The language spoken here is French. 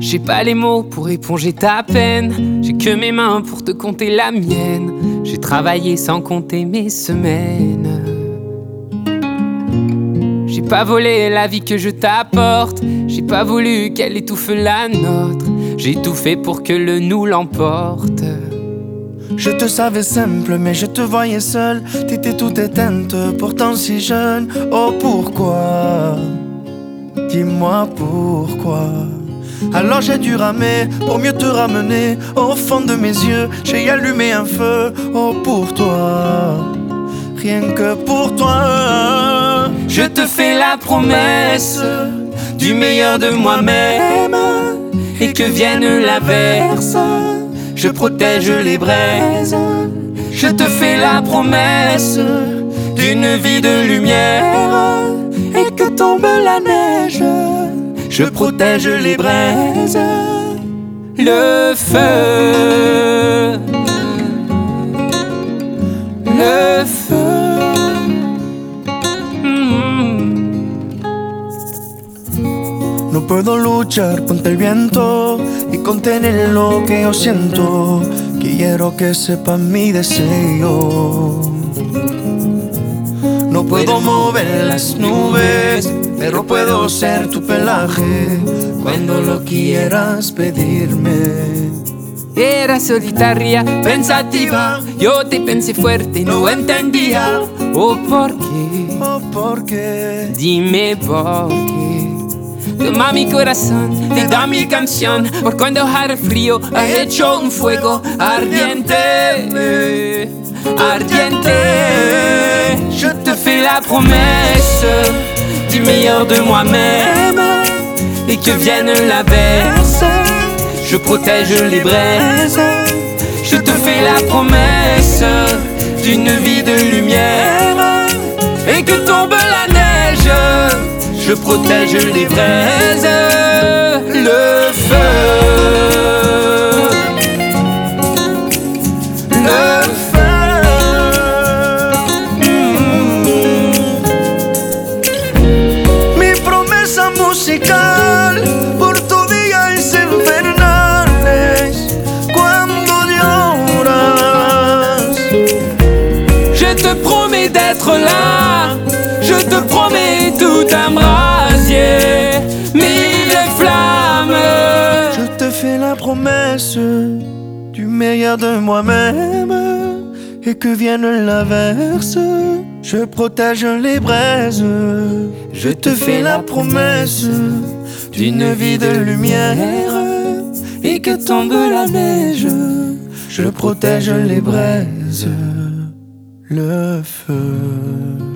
J'ai pas les mots pour éponger ta peine. J'ai que mes mains pour te compter la mienne. J'ai travaillé sans compter mes semaines. J'ai pas volé la vie que je t'apporte. J'ai pas voulu qu'elle étouffe la nôtre. J'ai tout fait pour que le nous l'emporte. Je te savais simple mais je te voyais seule. T'étais toute éteinte, pourtant si jeune. Oh pourquoi? Dis-moi pourquoi? Alors j'ai dû ramer pour mieux te ramener. Au fond de mes yeux j'ai allumé un feu. Oh pour toi, rien que pour toi. Je te fais la promesse du meilleur de moi-même. Et que vienne l'averse, je protège les braises. Je te fais la promesse d'une vie de lumière. Et que tombe la neige, je protège les braises. Le feu, le feu. No puedo luchar contra el viento y contener lo que yo siento. Quiero que sepa mi deseo. No puedo mover las nubes, pero puedo ser tu pelaje cuando lo quieras pedirme. Era solitaria, pensativa. Yo te pensé fuerte y no entendía. Oh, ¿por qué? Oh, ¿por qué? Dime por qué. Toma mi corazón, te da mi canción. Por cuando hará frío, has hecho un fuego ardiente, ardiente. Je te fais la promesse du meilleur de moi-même. Et que vienne l'averse, je protège les braises. Je te fais la promesse d'une vie de lumière. Et que tombe la neige, je protège les braises. Le feu, le feu. Mi promesa musical por tu día es infernales cuando lloras. Je te promets d'être là. Je te promets tout un brasier, mille flammes. Je te fais la promesse du meilleur de moi-même. Et que vienne l'averse, je protège les braises. Je te fais la promesse d'une vie de lumière. Et que tombe la neige, je protège les braises. Le feu.